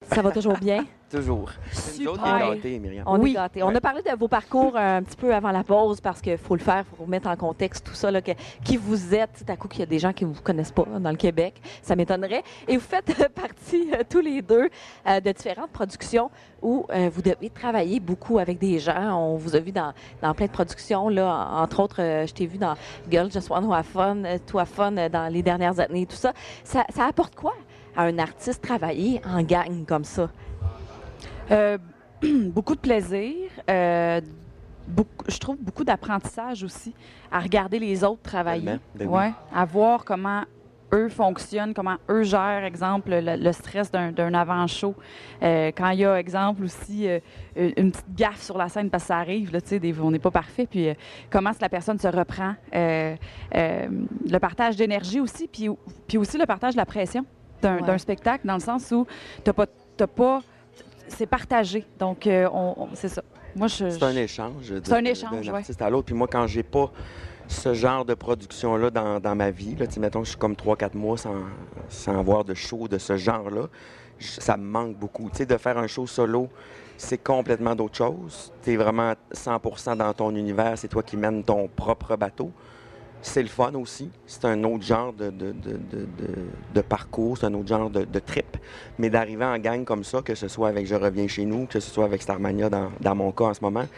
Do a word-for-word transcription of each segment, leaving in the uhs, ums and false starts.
Ça va toujours bien? Toujours. C'est nous autres, on est gâtés, Myriam. On Oui. est gâtés. On Ouais. a parlé de vos parcours euh, un petit peu avant la pause parce qu'il faut le faire, il faut remettre en contexte tout ça, là, que, qui vous êtes. Tout à coup, qu'il y a des gens qui ne vous connaissent pas là, dans le Québec. Ça m'étonnerait. Et vous faites euh, partie euh, tous les deux euh, de différentes productions où euh, vous devez travailler beaucoup avec des gens. On vous a vu dans, dans plein de productions. Là, en- entre autres, euh, je t'ai vu dans Girls Just Want to Have Fun, euh, to Have Fun euh, dans les dernières années, tout ça. Ça, ça apporte quoi à un artiste travailler en gang comme ça? Euh, beaucoup de plaisir. euh, beaucoup- je trouve beaucoup d'apprentissage aussi à regarder les autres travailler. Tellement, ben oui. Ouais, à voir comment eux fonctionnent, comment eux gèrent, exemple, le, le stress d'un d'un avant-show. Euh, quand il y a, exemple, aussi euh, une une petite gaffe sur la scène, parce que ça arrive, là, tu sais, des- on n'est pas parfait, puis euh, comment la personne se reprend. Euh, euh, le partage d'énergie aussi, puis, puis aussi le partage de la pression d'un Ouais. d'un spectacle, dans le sens où t'as pas, t'as pas c'est partagé. Donc, euh, on, on- c'est ça. Moi, je. C'est un échange. de- C'est un de- échange, d'un ouais. artiste à l'autre. Puis moi, quand j'ai pas ce genre de production-là dans, dans ma vie, là, tu sais, mettons, je suis comme trois quatre mois sans, sans avoir de show de ce genre-là, je- ça me manque beaucoup. Tu sais, de faire un show solo, c'est complètement d'autre chose. Tu es vraiment cent pour cent dans ton univers. C'est toi qui mènes ton propre bateau. C'est le fun aussi. C'est un autre genre de, de, de, de, de- de parcours, c'est un autre genre de, de trip. Mais d'arriver en gang comme ça, que ce soit avec Je reviens chez nous, que ce soit avec Starmania dans, dans mon cas en ce moment,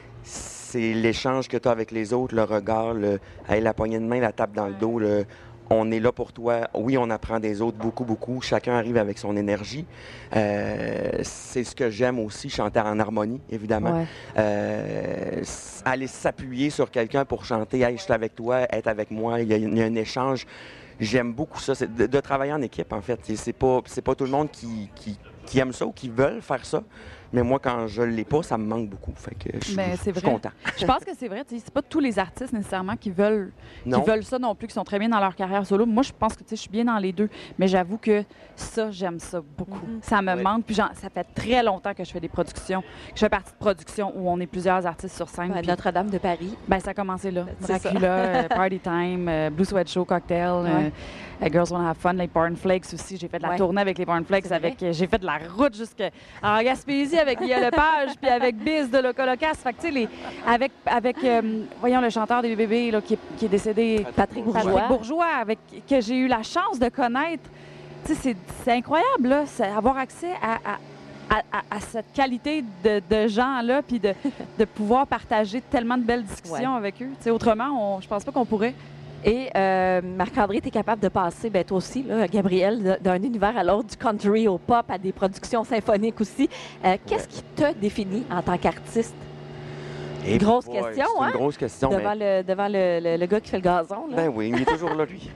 c'est l'échange que tu as avec les autres, le regard, le, hey, la poignée de main, la tape dans le dos, le, on est là pour toi. Oui, on apprend des autres beaucoup, beaucoup. Chacun arrive avec son énergie. Euh, c'est ce que j'aime aussi, chanter en harmonie, évidemment. Ouais. Euh, s- aller s'appuyer sur quelqu'un pour chanter, hey, je suis avec toi, être avec moi, il y a, il y a un échange. J'aime beaucoup ça, c'est de, de travailler en équipe, en fait. C'est- C'est pas, c'est pas tout le monde qui, qui, qui aime ça ou qui veulent faire ça. Mais moi, quand je l'ai pas, ça me manque beaucoup. Fait que je suis Ben, je c'est suis vrai. content. Je pense que c'est vrai. tu sais, C'est pas tous les artistes nécessairement qui veulent, qui Non. veulent ça non plus, qui sont très bien dans leur carrière solo. Moi, je pense que tu sais, je suis bien dans les deux. Mais j'avoue que ça, j'aime ça beaucoup. Mhm. Ça me Ouais. manque. Puis genre, ça fait très longtemps que je fais des productions, que je fais partie de productions où on est plusieurs artistes sur scène. Ouais, puis- Notre-Dame de Paris. Ben, ça a commencé là. C'est ça. Dracula, euh, Party Time, euh, Blue Sweat Show, Cocktail, euh, Ouais. euh, Girls Wanna Have Fun, les Barn Flakes aussi. J'ai fait de la Ouais. tournée avec les Barn Flakes. C'est Avec, euh, j'ai fait de la route jusqu'en Gaspésie avec Guy Lepage, puis avec Biz de Locolocas. Fait que, tu sais, les- avec, avec euh, voyons, le chanteur des bébés là, qui, est, qui est décédé, Patrick Bourgeois. Patrick Bourgeois, avec, que j'ai eu la chance de connaître. Tu sais, c'est, c'est incroyable, là, c'est avoir accès à, à, à- à- à cette qualité de, de gens-là, puis de, de pouvoir partager tellement de belles discussions Ouais. avec eux. Tu sais, autrement, on, je pense pas qu'on pourrait. Et euh, Marc-André, tu es capable de passer, ben, toi aussi, là, Gabriel, de- d'un univers à l'autre, du country au pop, à des productions symphoniques aussi. Euh, Qu'est-ce qui te définit en tant qu'artiste? Et Grosse boy, question, c'est hein? une grosse question. Devant, mais- le, devant le, le- le gars qui fait le gazon. Là. Ben oui, il est toujours là, lui.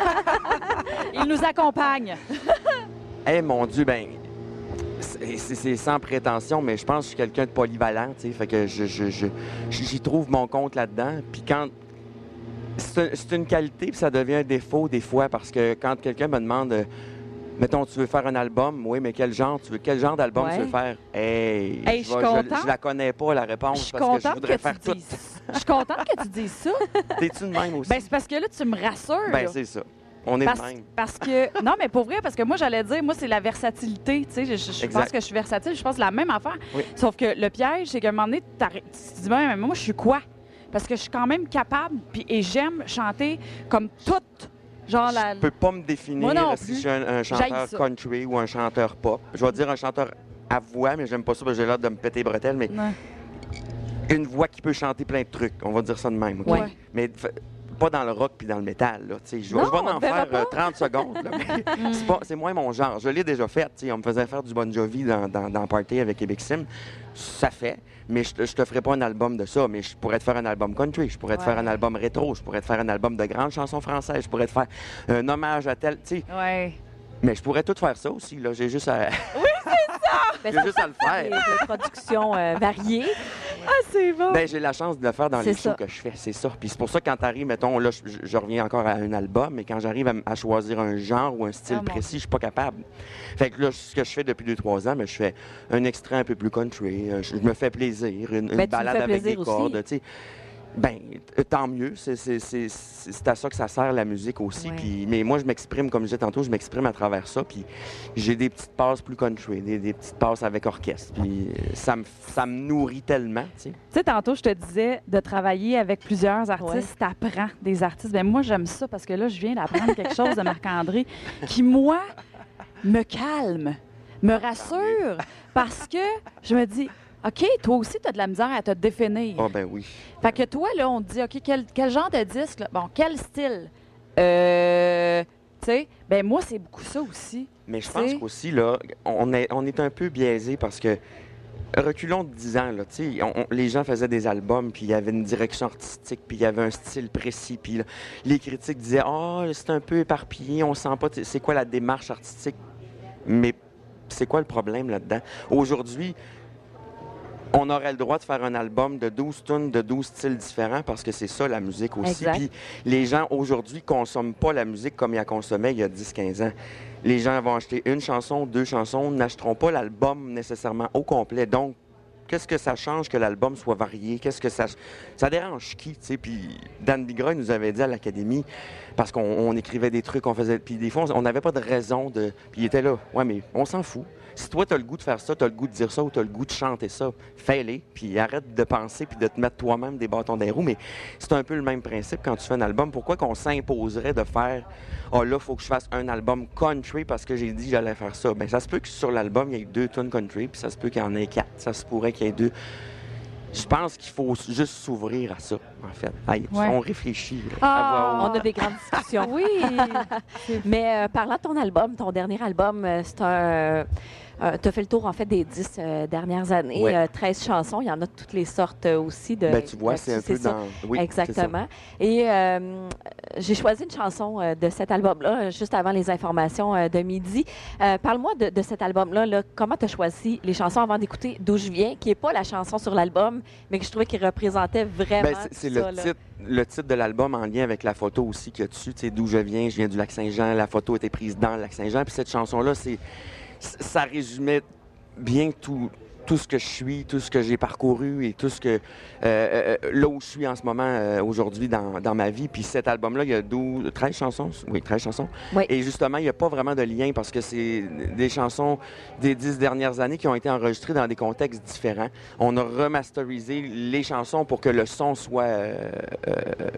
Il nous accompagne. Eh mon Dieu, ben, c'est c'est- c'est sans prétention, mais je pense que je suis quelqu'un de polyvalent, tu sais, fait que je, je- je- j'y trouve mon compte là-dedans. Puis quand c'est un- c'est une qualité, puis ça devient un défaut des fois, parce que quand quelqu'un me demande, euh, mettons, tu veux faire un album, oui, mais quel genre, tu veux quel genre d'album Ouais. tu veux faire? Hey, Hey, je suis vais- contente. je la connais pas la Je réponse suis parce que je contente voudrais que, faire tu tout. dises. Je suis contente que tu dises ça. T'es-tu de même aussi? Ben, c'est parce que là, tu me rassures. Ben, là. c'est ça. On est Parce, de même. parce que, non, mais pour vrai, parce que moi, j'allais dire, moi, c'est la versatilité. Tu sais, je, je- je Exact. pense que je suis versatile. Je pense que c'est la même affaire. Oui. Sauf que le piège, c'est qu'à un moment donné, t'arrêtes- tu te dis, ben, mais moi, je suis quoi? Parce que je suis quand même capable, puis, et j'aime chanter comme toute. Genre, la. Je peux pas me définir Moi non si plus. je suis un, un chanteur J'haïs ça. country ou un chanteur pop. Je vais dire un chanteur à voix, mais j'aime pas ça parce que j'ai l'air de me péter les bretelles, mais Ouais. une voix qui peut chanter plein de trucs. On va dire ça de même, OK? Ouais. Mais f- pas dans le rock puis dans le métal, là. tu sais. Je vais Non, je vais on en te verra faire euh, trente secondes, là, mais c'est pas- c'est moins mon genre. Je l'ai déjà fait, tu sais. On me faisait faire du Bon Jovi dans, dans, dans Party avec Québec Sim. Ça fait, mais je, te- je te ferai pas un album de ça, mais je pourrais te faire un album country, je pourrais te Ouais. faire un album rétro, je pourrais te faire un album de grandes chansons françaises, je pourrais te faire un hommage à tel, tu sais. Ouais. Mais je pourrais tout faire ça aussi, là. J'ai juste à, Ben, j'ai juste à le des, faire. des productions euh, variées. Ah, c'est bon. Ben, j'ai la chance de le faire dans C'est les shows ça. que je fais, c'est ça. Puis c'est pour ça que quand t'arrives, mettons, là, je, je reviens encore à un album, mais quand j'arrive à, m- à choisir un genre ou un style Ah, mon précis, je suis pas capable. Fait que là, ce que je fais depuis deux, trois ans, mais je fais un extrait un peu plus country, euh, je, je me fais plaisir, une, une Ben, tu me balade fais avec des plaisir aussi. cordes, tu sais. Ben, t- tant mieux. C'est, c'est, c'est, c'est c'est à ça que ça sert, la musique aussi. Ouais. Puis, mais moi, je m'exprime, comme je disais tantôt, je m'exprime à travers ça. Puis j'ai des petites passes plus country, des, des petites passes avec orchestre. Puis euh, ça me, ça me nourrit tellement, tu sais. Tu sais, tantôt, je te disais de travailler avec plusieurs artistes, t'apprends des artistes. Ben moi, j'aime ça parce que là, je viens d'apprendre quelque chose de Marc-André qui, moi, me calme, me rassure parce que je me dis, OK, toi aussi, tu as de la misère à te définir. Ah ben oui. Fait que toi, là, on te dit, OK, quel, quel genre de disque? Là? Bon, quel style? Euh, tu sais, ben moi, c'est beaucoup ça aussi. Mais je Tu pense sais. qu'aussi, là, on est, on est un peu biaisé parce que, reculons de dix ans, là, tu sais, on- on- les gens faisaient des albums, puis il y avait une direction artistique, puis il y avait un style précis, puis là, les critiques disaient « Ah, c'est un peu éparpillé, on sent pas, t- c'est quoi la démarche artistique? » Mais c'est quoi le problème là-dedans? Aujourd'hui, on aurait le droit de faire un album de douze tunes de douze styles différents parce que c'est ça la musique aussi. Exact. Puis les gens aujourd'hui consomment pas la musique comme ils la consommaient il y a dix quinze ans. Les gens vont acheter une chanson, deux chansons, n'achèteront pas l'album nécessairement au complet. Donc, qu'est-ce que ça change que l'album soit varié? Qu'est-ce que ça... Ça dérange qui, tu sais? Puis Dan Bigra nous avait dit à l'Académie, parce qu'on on écrivait des trucs, on faisait... Puis des fois, on n'avait pas de raison de... Puis il était là, ouais, mais on s'en fout. Si toi, tu as le goût de faire ça, tu as le goût de dire ça ou tu as le goût de chanter ça, fais-les, puis arrête de penser puis de te mettre toi-même des bâtons dans les roues. Mais c'est un peu le même principe quand tu fais un album. Pourquoi qu'on s'imposerait de faire « Ah là, il faut que je fasse un album country parce que j'ai dit que j'allais faire ça. » Bien, ça se peut que sur l'album, il y ait deux tunes country, puis ça se peut qu'il y en ait quatre. Ça se pourrait qu'il y ait deux. Je pense qu'il faut juste s'ouvrir à ça, en fait. Hey, Ouais. On réfléchit. là, Ah! à voix haute. On a des grandes discussions. Oui! Mais euh, parlant de ton album, ton dernier album, euh, c'est un. Euh, tu as fait le tour, en fait, des dix euh, dernières années. Ouais. Euh, treize chansons. Il y en a de toutes les sortes euh, aussi. De, Ben, tu vois, c'est un là-dessus, peu ça. dans... Oui, c'est ça. Exactement. Et euh, j'ai choisi une chanson euh, de cet album-là, euh, juste avant les informations euh, de midi. Euh, Parle-moi de, de cet album-là. Là. Comment tu as choisi les chansons avant d'écouter D'où je viens, qui n'est pas la chanson sur l'album, mais que je trouvais qu'il représentait vraiment. Ben, c'est c'est le, ça, là. titre, le titre de l'album en lien avec la photo aussi qu'il y a dessus, tu sais, d'où je viens, je viens du Lac-Saint-Jean, la photo était prise dans le Lac-Saint-Jean, puis cette chanson-là, c'est, ça résumait bien tout, tout ce que je suis, tout ce que j'ai parcouru et tout ce que, euh, euh, là où je suis en ce moment, euh, aujourd'hui, dans, dans ma vie. Puis cet album-là, il y a douze, treize chansons, oui, treize chansons. Oui. Et justement, il n'y a pas vraiment de lien parce que c'est des chansons des dix dernières années qui ont été enregistrées dans des contextes différents. On a remasterisé les chansons pour que le son soit, euh, euh,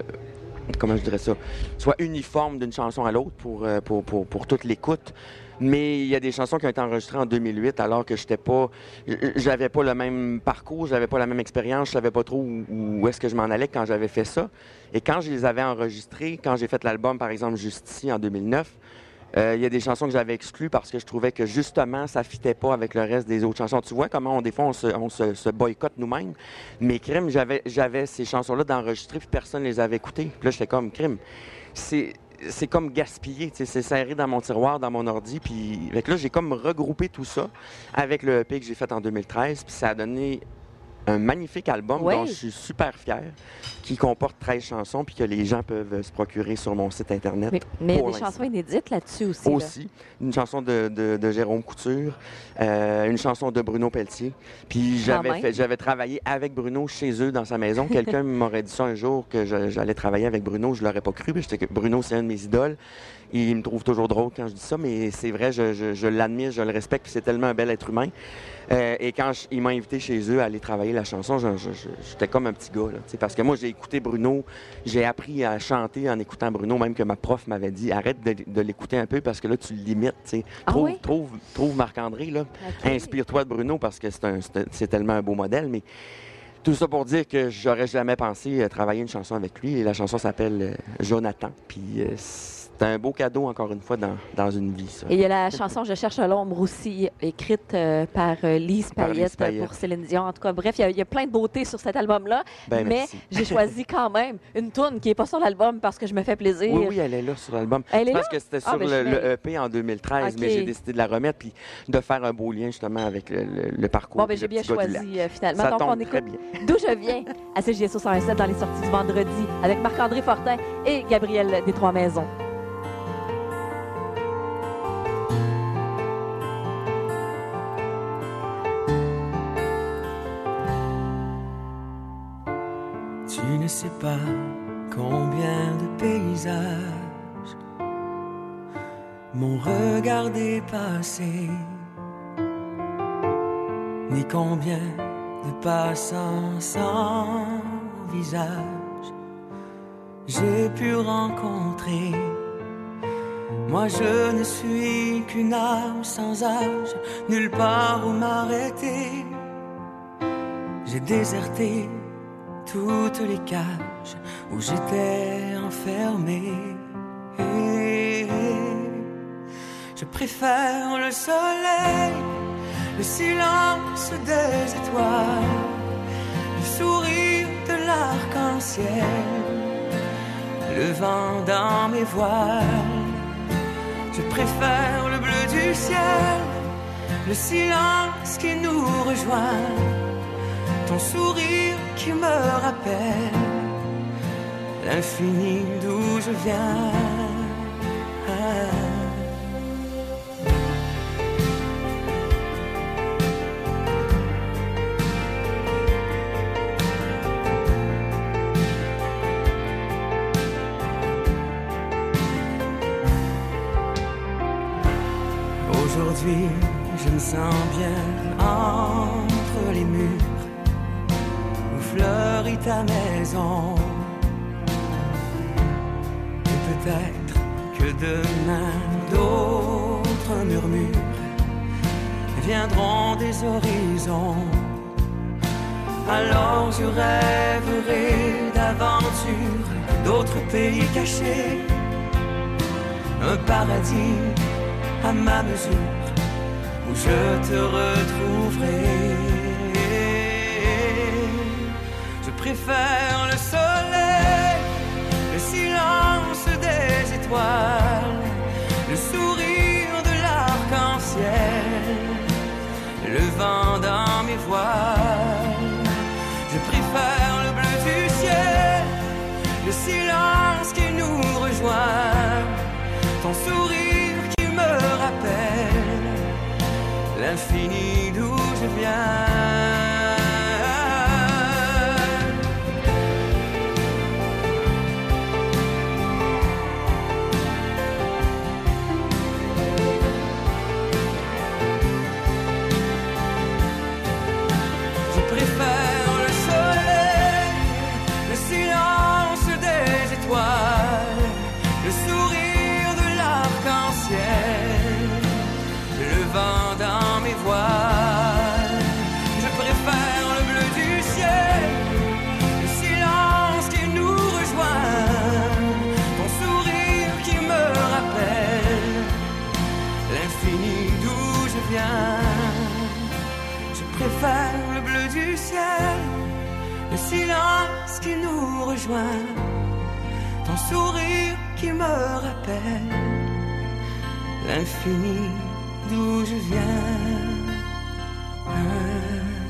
comment je dirais ça, soit uniforme d'une chanson à l'autre pour, euh, pour, pour, pour toute l'écoute. Mais il y a des chansons qui ont été enregistrées en deux mille huit alors que j'étais pas, j'avais pas le même parcours, j'avais pas la même expérience, je savais pas trop où, où est-ce que je m'en allais quand j'avais fait ça. Et quand je les avais enregistrées, quand j'ai fait l'album, par exemple, Juste ici, en deux mille neuf, euh, il y a des chansons que j'avais exclues parce que je trouvais que justement, ça fitait pas avec le reste des autres chansons. Tu vois comment, on, des fois, on se, on se, se boycotte nous-mêmes. Mais crime, j'avais, j'avais ces chansons-là d'enregistrer puis personne les avait écoutées. Puis là, j'étais comme, crime, c'est... c'est comme gaspillé, tu sais, c'est serré dans mon tiroir, dans mon ordi, puis avec là, j'ai comme regroupé tout ça avec le E P que j'ai fait en deux mille treize, puis ça a donné un magnifique album Oui. dont je suis super fier, qui comporte treize chansons, puis que les gens peuvent se procurer sur mon site Internet. Mais mais il y a Pour des l'instant. chansons inédites là-dessus aussi. là. Aussi, une chanson de, de- de Jérôme Couture, euh, une chanson de Bruno Pelletier. Puis j'avais même. fait- j'avais travaillé avec Bruno chez eux dans sa maison. Quelqu'un m'aurait dit ça un jour que je- j'allais travailler avec Bruno, je l'aurais pas cru. Puis j'étais que Bruno, c'est un de mes idoles. Il me trouve toujours drôle quand je dis ça, mais c'est vrai, je, je- je l'admire, je le respecte, puis c'est tellement un bel être humain. Euh, et quand je- il m'a invité chez eux à aller travailler la chanson, je- je- je- j'étais comme un petit gars, là, tu sais, parce que moi, j'ai écouté Bruno, j'ai appris à chanter en écoutant Bruno, même que ma prof m'avait dit, arrête de, de l'écouter un peu parce que là, tu le limites, tu sais. Ah Trouve, oui? trouve, trouve Marc-André, là. OK. Inspire-toi de Bruno parce que c'est un- c'est c'est tellement un beau modèle, mais tout ça pour dire que j'aurais jamais pensé euh, travailler une chanson avec lui, et la chanson s'appelle euh, Jonathan, puis euh, c'est un beau cadeau, encore une fois, dans, dans une vie, ça. Et il y a la chanson Je cherche l'ombre aussi, écrite euh, par euh, Lise Par Lise Payette euh, Payette. pour Céline Dion. En tout cas, bref, il y a- il y, a plein de beauté sur cet album-là. Ben, mais merci. j'ai choisi quand même une toune qui n'est pas sur l'album parce que je me fais plaisir. Oui, oui, elle est là sur l'album. Elle est Parce là? que c'était Ah, sur ben, je le, vais- le E P en deux mille treize, Ok. mais j'ai décidé de la remettre puis de faire un beau lien justement avec le, le- le parcours. Bon, ben puis j'ai le bien petit gars du choisi lac. euh, finalement. Ça Donc, on tombe très écoute bien. D'où je viens à C J S O cent sept dans les sorties du vendredi avec Marc-André Fortin et Gabriel des Trois-Maisons. Tu ne sais pas combien de paysages m'ont regardé passer, ni combien de passants sans visage j'ai pu rencontrer. Moi je ne suis qu'une âme sans âge, nulle part où m'arrêter. J'ai déserté toutes les cages où j'étais enfermé. Je préfère le soleil, le silence des étoiles, le sourire de l'arc-en-ciel, le vent dans mes voiles. Je préfère le bleu du ciel, le silence qui nous rejoint, ton sourire qui me rappelle l'infini d'où je viens. Aujourd'hui, je me sens bien entre les murs où fleurit ta maison. Et peut-être que demain d'autres murmures viendront des horizons. Alors je rêverai d'aventures, d'autres pays cachés, un paradis à ma mesure, où je te retrouverai. Je préfère le soleil, le silence des étoiles, le sourire de l'arc-en-ciel, le vent dans mes voiles. Je préfère le bleu du ciel, le silence qui nous rejoint, ton sourire me rappelle l'infini d'où je viens. Je préfère le soleil, le silence des étoiles, le sourire de l'arc-en-ciel, le vent dans mes voiles. Je préfère le bleu du ciel, le silence qui nous rejoint, ton sourire qui me rappelle l'infini d'où je viens. Je préfère le bleu du ciel, le silence qui nous rejoint, ton sourire qui me rappelle l'infini d'où je viens.